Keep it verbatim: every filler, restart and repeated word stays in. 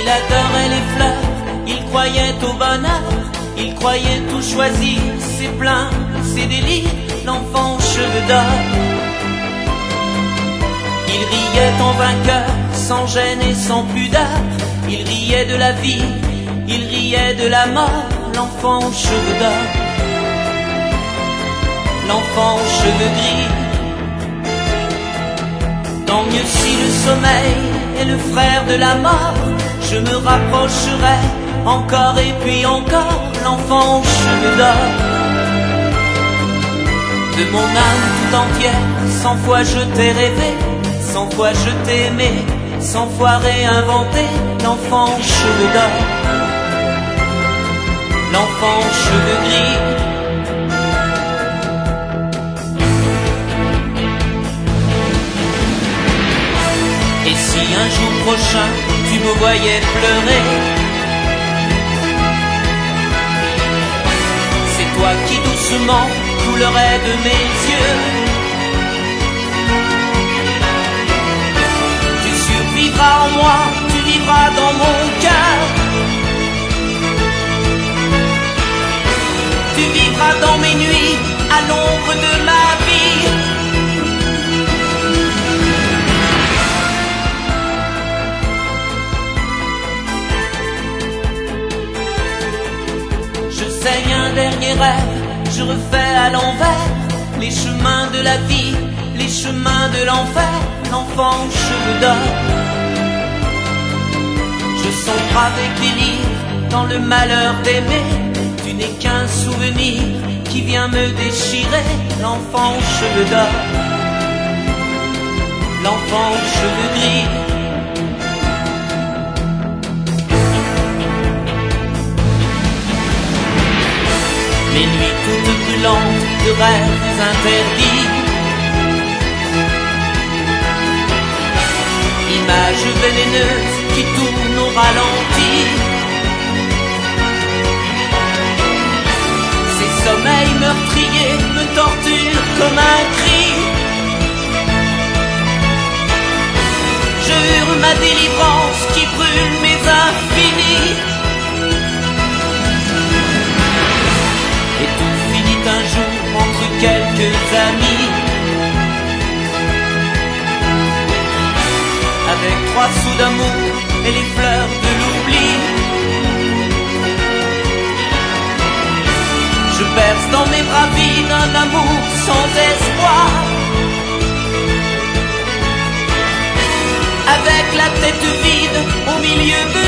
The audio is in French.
Il adorait les fleurs, il croyait au bonheur, il croyait tout choisir, ses pleins, ses délires, l'enfant aux cheveux d'or. Il riait en vainqueur, sans gêne et sans pudeur, il riait de la vie, il riait de la mort, l'enfant aux cheveux d'or, l'enfant aux cheveux gris. Tant mieux si le sommeil est le frère de la mort, je me rapprocherai encore et puis encore, l'enfant aux cheveux d'or. De mon âme tout entière, cent fois je t'ai rêvé, cent fois je t'ai aimé, cent fois réinventé, l'enfant aux cheveux d'or, l'enfant aux cheveux gris. Et si un jour prochain tu me voyais pleurer, c'est toi qui doucement coulerais de mes yeux. Tu survivras en moi, tu vivras dans mon cœur. Tu vivras dans mes nuits, à l'ombre de ma vie. Je saigne un dernier rêve, je refais à l'envers les chemins de la vie, les chemins de l'enfer, l'enfant aux cheveux d'or. Je sombre avec les livres dans le malheur d'aimer, tu n'es qu'un souvenir qui vient me déchirer, l'enfant aux cheveux d'or, l'enfant aux cheveux gris. Les nuits toutes brûlantes de rêves interdits, images vénéneuses qui tournent au ralenti. Ces sommeils meurtriers me torturent comme un cri. Je hurle ma délivrance qui brûle mes infinis. Et tout finit un jour entre quelques amis, avec trois sous d'amour et les fleurs de l'oubli. Je berce dans mes bras vides un amour sans espoir, avec la tête vide au milieu de